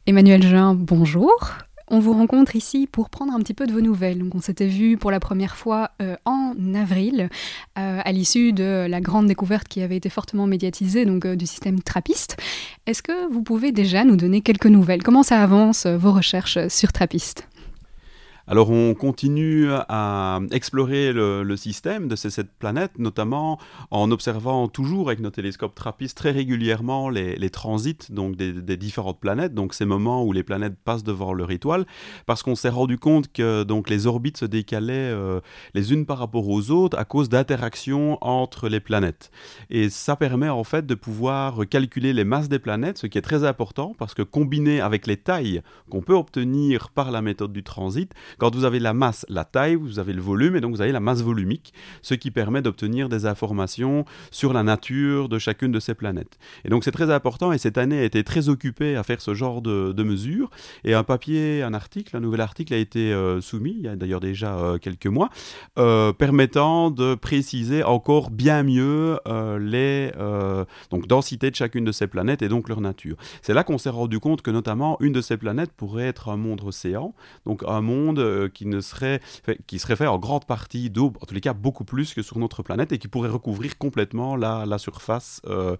Emmanuel Jeun, bonjour. On vous rencontre ici pour prendre un petit peu de vos nouvelles. Donc on s'était vu pour la première fois en avril, à l'issue de la grande découverte qui avait été fortement médiatisée, donc du système TRAPPIST. Est-ce que vous pouvez déjà nous donner quelques nouvelles ? Comment ça avance vos recherches sur TRAPPIST ? Alors on continue à explorer le système de ces 7 planètes, notamment en observant toujours avec nos télescopes TRAPPIST très régulièrement les transits donc des différentes planètes, donc ces moments où les planètes passent devant leur étoile, parce qu'on s'est rendu compte que donc, les orbites se décalaient les unes par rapport aux autres à cause d'interactions entre les planètes. Et ça permet en fait de pouvoir calculer les masses des planètes, ce qui est très important, parce que combiné avec les tailles qu'on peut obtenir par la méthode du transit, quand vous avez la masse, la taille, vous avez le volume, et donc vous avez la masse volumique, ce qui permet d'obtenir des informations sur la nature de chacune de ces planètes. Et donc c'est très important, et cette année a été très occupée à faire ce genre de mesures, et un nouvel article a été soumis, il y a d'ailleurs déjà quelques mois, permettant de préciser encore bien mieux les densités de chacune de ces planètes, et donc leur nature. C'est là qu'on s'est rendu compte que notamment une de ces planètes pourrait être un monde océan, donc un monde qui serait fait en grande partie d'eau, en tous les cas beaucoup plus que sur notre planète, et qui pourrait recouvrir complètement la surface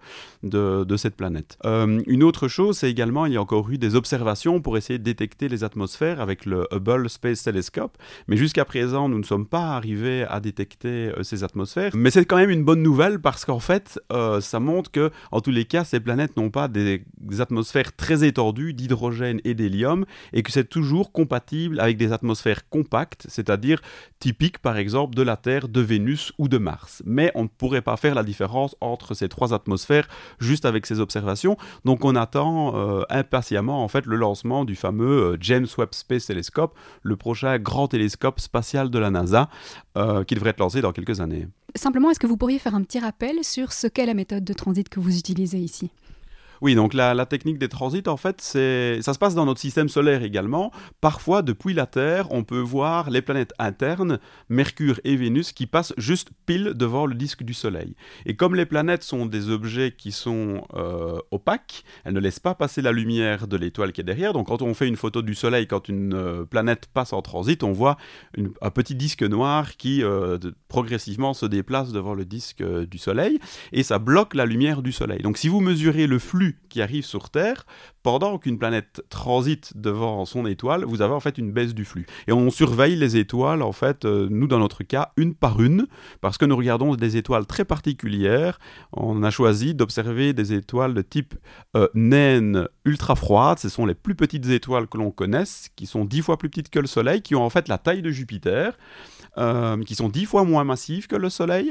de cette planète. Une autre chose, c'est également, il y a encore eu des observations pour essayer de détecter les atmosphères avec le Hubble Space Telescope, mais jusqu'à présent, nous ne sommes pas arrivés à détecter ces atmosphères. Mais c'est quand même une bonne nouvelle, parce qu'en fait, ça montre que, en tous les cas, ces planètes n'ont pas des atmosphères très étendues d'hydrogène et d'hélium, et que c'est toujours compatible avec des atmosphères compactes, c'est-à-dire typiques par exemple de la Terre, de Vénus ou de Mars. Mais on ne pourrait pas faire la différence entre ces 3 atmosphères juste avec ces observations. Donc on attend impatiemment en fait le lancement du fameux James Webb Space Telescope, le prochain grand télescope spatial de la NASA, qui devrait être lancé dans quelques années. Simplement, est-ce que vous pourriez faire un petit rappel sur ce qu'est la méthode de transit que vous utilisez ici ? Oui, donc la technique des transits, en fait, ça se passe dans notre système solaire également. Parfois, depuis la Terre, on peut voir les planètes internes, Mercure et Vénus, qui passent juste pile devant le disque du Soleil. Et comme les planètes sont des objets qui sont opaques, elles ne laissent pas passer la lumière de l'étoile qui est derrière. Donc quand on fait une photo du Soleil, quand une planète passe en transit, on voit un petit disque noir qui progressivement se déplace devant le disque du Soleil, et ça bloque la lumière du Soleil. Donc si vous mesurez le flux qui arrive sur Terre, pendant qu'une planète transite devant son étoile, vous avez en fait une baisse du flux. Et on surveille les étoiles, en fait, nous dans notre cas, une par une, parce que nous regardons des étoiles très particulières. On a choisi d'observer des étoiles de type naine ultra froide. Ce sont les plus petites étoiles que l'on connaisse, qui sont 10 fois plus petites que le Soleil, qui ont en fait la taille de Jupiter, qui sont 10 fois moins massives que le Soleil.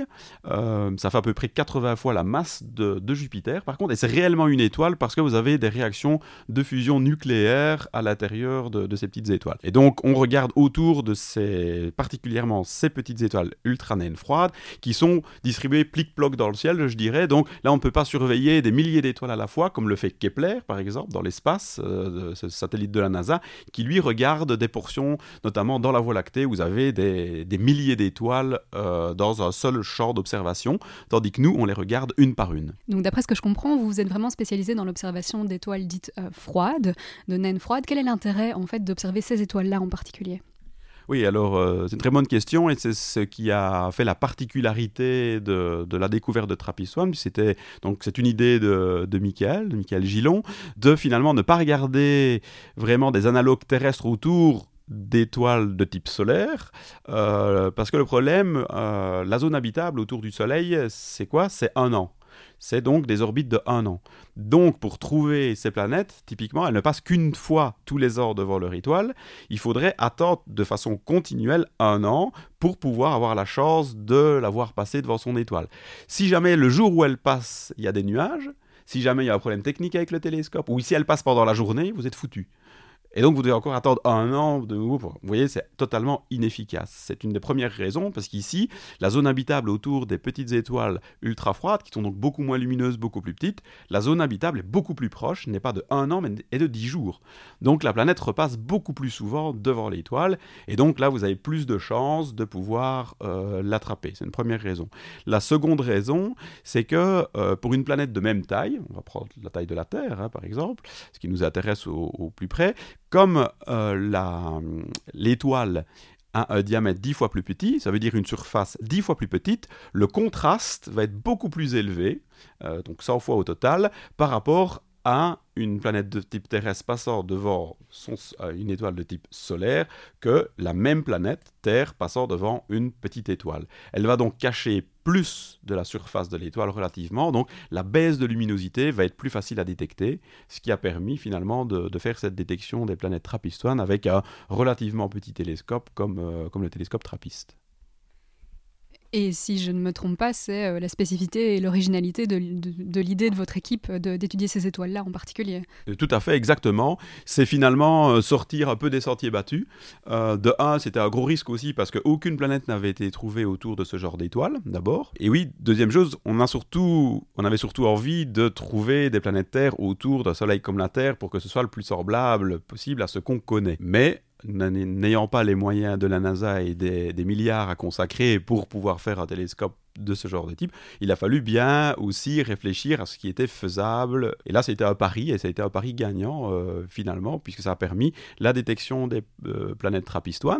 Ça fait à peu près 80 fois la masse de Jupiter, par contre, et c'est réellement une étoile parce que vous avez des réactions de fusion nucléaire à l'intérieur de ces petites étoiles. Et donc, on regarde autour de particulièrement ces petites étoiles ultra naines froides, qui sont distribuées plic-ploc dans le ciel, je dirais. Donc là, on ne peut pas surveiller des milliers d'étoiles à la fois, comme le fait Kepler, par exemple, dans l'espace, ce satellite de la NASA, qui lui regarde des portions, notamment dans la Voie lactée, où vous avez des milliers d'étoiles dans un seul champ d'observation, tandis que nous, on les regarde une par une. Donc d'après ce que je comprends, vous êtes vraiment spécialisé dans l'observation d'étoiles dites froides, de naines froides. Quel est l'intérêt en fait d'observer ces étoiles-là en particulier ? Oui, alors c'est une très bonne question, et c'est ce qui a fait la particularité de la découverte de TRAPPIST-1. C'est une idée de Michael Gillon, de finalement ne pas regarder vraiment des analogues terrestres autour d'étoiles de type solaire, parce que le problème, la zone habitable autour du Soleil, c'est quoi ? C'est 1 an. C'est donc des orbites de 1 an. Donc, pour trouver ces planètes, typiquement, elles ne passent qu'une fois tous les ans devant leur étoile. Il faudrait attendre de façon continuelle 1 an pour pouvoir avoir la chance de la voir passer devant son étoile. Si jamais le jour où elle passe, il y a des nuages, si jamais il y a un problème technique avec le télescope, ou si elle passe pendant la journée, vous êtes foutu. Et donc, vous devez encore attendre 1 an de nouveau. Vous voyez, c'est totalement inefficace. C'est une des premières raisons, parce qu'ici, la zone habitable autour des petites étoiles ultra froides, qui sont donc beaucoup moins lumineuses, beaucoup plus petites, la zone habitable est beaucoup plus proche, n'est pas de 1 an, mais est de 10 jours. Donc, la planète repasse beaucoup plus souvent devant l'étoile, et donc là, vous avez plus de chances de pouvoir l'attraper. C'est une première raison. La seconde raison, c'est que pour une planète de même taille, on va prendre la taille de la Terre, par exemple, ce qui nous intéresse au plus près, comme l'étoile a un diamètre 10 fois plus petit, ça veut dire une surface 10 fois plus petite, le contraste va être beaucoup plus élevé, donc 100 fois au total, par rapport à une planète de type terrestre passant devant une étoile de type solaire que la même planète, Terre, passant devant une petite étoile. Elle va donc cacher plus de la surface de l'étoile relativement, donc la baisse de luminosité va être plus facile à détecter, ce qui a permis finalement de faire cette détection des planètes TRAPPIST-1 avec un relativement petit télescope comme le télescope TRAPPIST. Et si je ne me trompe pas, c'est la spécificité et l'originalité de l'idée de votre équipe d'étudier ces étoiles-là en particulier. Tout à fait, exactement. C'est finalement sortir un peu des sentiers battus. De un, c'était un gros risque aussi parce qu'aucune planète n'avait été trouvée autour de ce genre d'étoiles, d'abord. Et oui, deuxième chose, on avait surtout envie de trouver des planètes Terre autour d'un soleil comme la Terre pour que ce soit le plus semblable possible à ce qu'on connaît. Mais n'ayant pas les moyens de la NASA et des milliards à consacrer pour pouvoir faire un télescope de ce genre de type, il a fallu bien aussi réfléchir à ce qui était faisable. Et là, c'était un pari, et ça a été un pari gagnant, finalement, puisque ça a permis la détection des planètes TRAPPIST-1.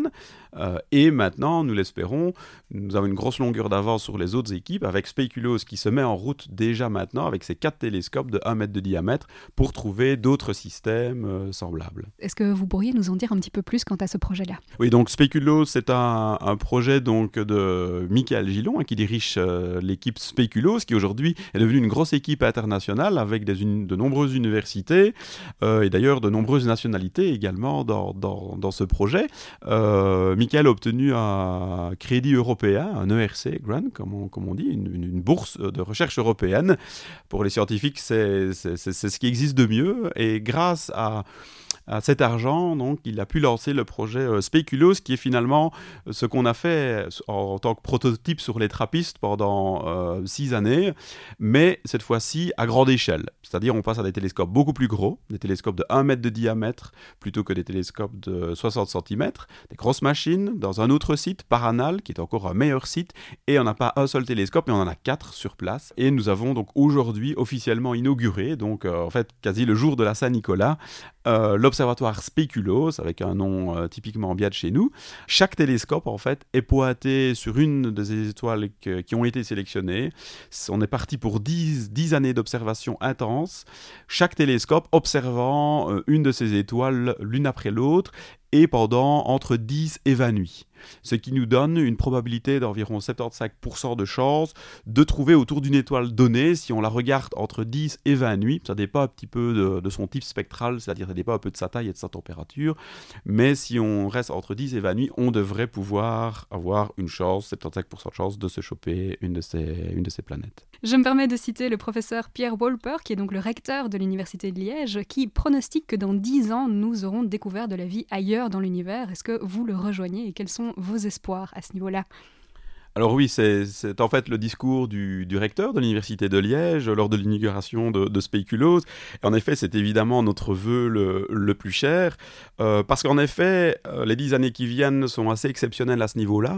Et maintenant, nous l'espérons, nous avons une grosse longueur d'avance sur les autres équipes, avec Speculoos qui se met en route déjà maintenant, avec ses 4 télescopes de 1 mètre de diamètre, pour trouver d'autres systèmes semblables. Est-ce que vous pourriez nous en dire un petit peu plus quant à ce projet-là ? Oui, donc Speculoos, c'est un projet donc, de Michael Gillon, qui dirige l'équipe Speculoos, qui aujourd'hui est devenue une grosse équipe internationale avec de nombreuses universités et d'ailleurs de nombreuses nationalités également dans ce projet. Michael a obtenu un crédit européen, un ERC grant, comme on dit, une bourse de recherche européenne. Pour les scientifiques, c'est ce qui existe de mieux, et grâce à cet argent, donc, il a pu lancer le projet Speculoos, qui est finalement ce qu'on a fait en tant que prototype sur les TRAPPIST pendant 6 années, mais cette fois-ci à grande échelle. C'est-à-dire on passe à des télescopes beaucoup plus gros, des télescopes de 1 mètre de diamètre plutôt que des télescopes de 60 cm, des grosses machines dans un autre site, Paranal, qui est encore un meilleur site, et on n'a pas un seul télescope, mais on en a 4 sur place. Et nous avons donc aujourd'hui officiellement inauguré, donc en fait quasi le jour de la Saint-Nicolas, l'observatoire Speculoos, avec un nom typiquement bien de chez nous. Chaque télescope, en fait, est pointé sur une des étoiles qui ont été sélectionnées. On est parti pour 10 années d'observation intense, chaque télescope observant une de ces étoiles l'une après l'autre, et pendant entre 10 et 20 nuits. Ce qui nous donne une probabilité d'environ 75% de chance de trouver autour d'une étoile donnée, si on la regarde entre 10 et 20 nuits. Ça dépend un petit peu de son type spectral, c'est-à-dire ça dépend un peu de sa taille et de sa température. Mais si on reste entre 10 et 20 nuits, on devrait pouvoir avoir une chance, 75% de chance de se choper une de ces planètes. Je me permets de citer le professeur Pierre Wolper, qui est donc le recteur de l'Université de Liège, qui pronostique que dans 10 ans, nous aurons découvert de la vie ailleurs dans l'univers. Est-ce que vous le rejoignez et quels sont vos espoirs à ce niveau-là ? Alors oui, c'est en fait le discours du recteur de l'Université de Liège lors de l'inauguration de Speculoos. Et en effet, c'est évidemment notre vœu le plus cher, parce qu'en effet, les 10 années qui viennent sont assez exceptionnelles à ce niveau-là.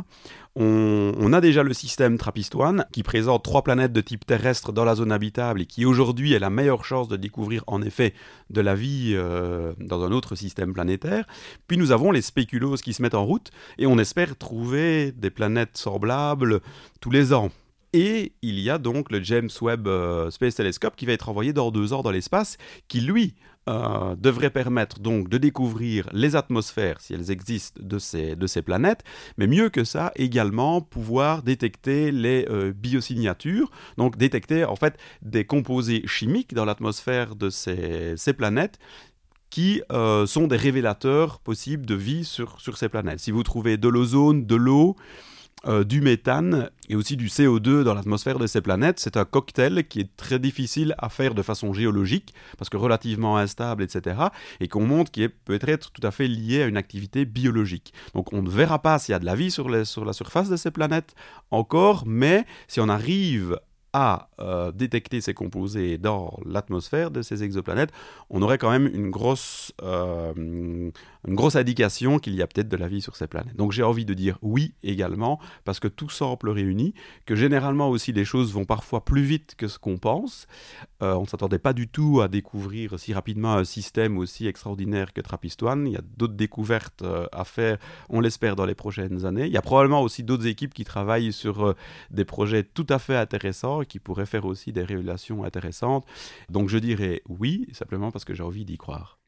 On a déjà le système TRAPPIST-1 qui présente 3 planètes de type terrestre dans la zone habitable et qui aujourd'hui est la meilleure chance de découvrir en effet de la vie dans un autre système planétaire. Puis nous avons les Speculoos qui se mettent en route et on espère trouver des planètes semblables tous les ans. Et il y a donc le James Webb Space Telescope qui va être envoyé dans 2 ans dans l'espace, qui lui devrait permettre donc de découvrir les atmosphères, si elles existent, de ces planètes, mais mieux que ça, également pouvoir détecter les biosignatures, donc détecter en fait des composés chimiques dans l'atmosphère de ces planètes, qui sont des révélateurs possibles de vie sur ces planètes. Si vous trouvez de l'ozone, de l'eau, du méthane et aussi du CO2 dans l'atmosphère de ces planètes. C'est un cocktail qui est très difficile à faire de façon géologique, parce que relativement instable, etc., et qu'on montre qui peut être tout à fait lié à une activité biologique. Donc on ne verra pas s'il y a de la vie sur la surface de ces planètes encore, mais si on arrive à détecter ces composés dans l'atmosphère de ces exoplanètes, on aurait quand même une grosse indication qu'il y a peut-être de la vie sur ces planètes. Donc j'ai envie de dire oui également, parce que tout semble réuni, que généralement aussi les choses vont parfois plus vite que ce qu'on pense. On ne s'attendait pas du tout à découvrir si rapidement un système aussi extraordinaire que TRAPPIST-1. Il y a d'autres découvertes à faire, on l'espère, dans les prochaines années. Il y a probablement aussi d'autres équipes qui travaillent sur des projets tout à fait intéressants, qui pourraient faire aussi des révélations intéressantes. Donc je dirais oui, simplement parce que j'ai envie d'y croire.